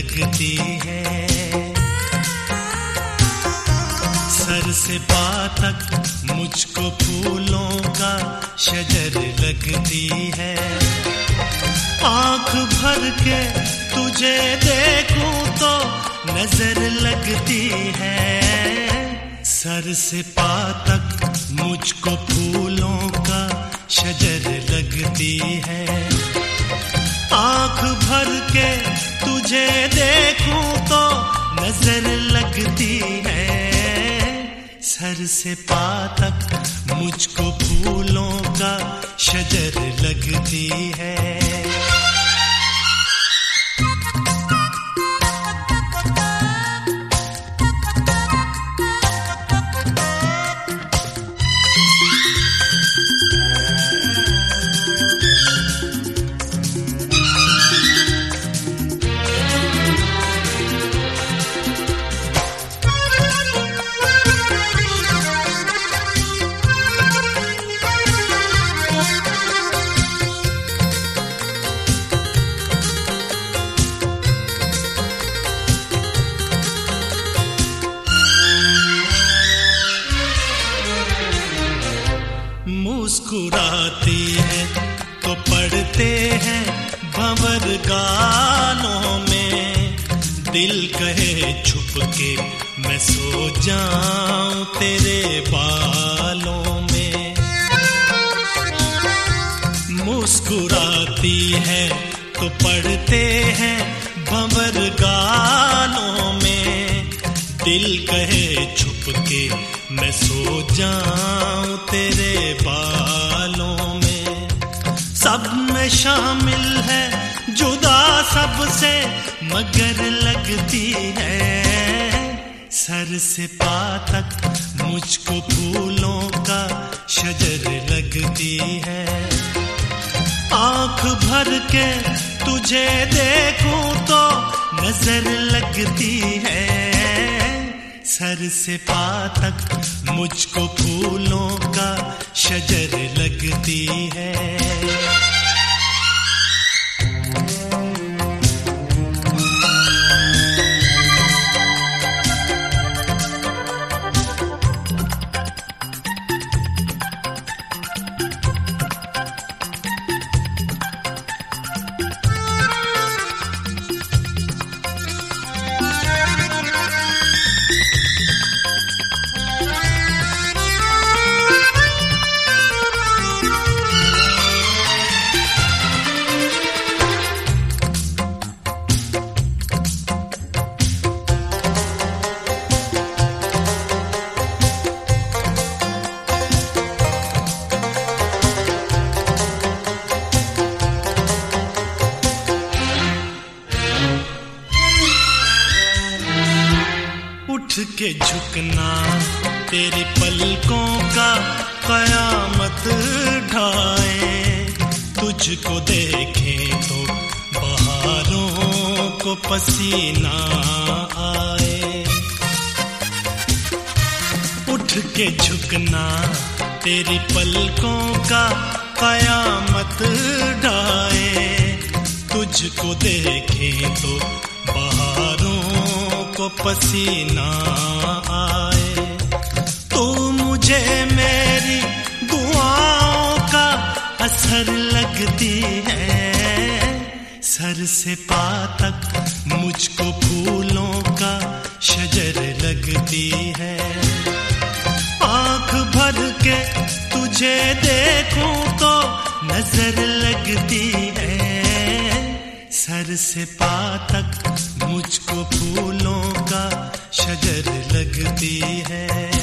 लगती है। सर से पाँव तक मुझको फूलों का शजर लगती है। आँख भर के तुझे देखूं तो नजर लगती है। सर से पाँव तक मुझको फूलों का शजर लगती है। आँख भर के तुझे देखूं तो नजर लगती है। सर से पाँव तक मुझको फूलों का शजर लगती है। मुस्कुराती है तो पढ़ते हैं भंवर गालों में। दिल कहे छुप के मैं सो जाऊं तेरे बालों में। मुस्कुराती है तो पढ़ते हैं भंवर गालों में। दिल कहे छुप के मैं सो जाऊं तेरे बालों में। सब में शामिल है जुदा सबसे मगर लगती है। सर से पाँव तक मुझको फूलों का शजर लगती है। आँख भर के तुझे देखूं तो नजर लगती है। सर से पाँव तक मुझको फूलों का शजर लगती है। उठ के झुकना तेरी पलकों का कयामत ढाए। तुझको देखें तो बहारों को पसीना आए। उठ के झुकना तेरी पलकों का कयामत ढाए। तुझको देखें तो बहारों को पसीना आए। तू मुझे मेरी दुआओं का असर लगती है। सर से पाँव तक मुझको फूलों का शजर लगती है। आँख भर के तुझे देखूं तो नजर लगती है। सर से पाँव तक मुझको फूलों का शजर लगती है।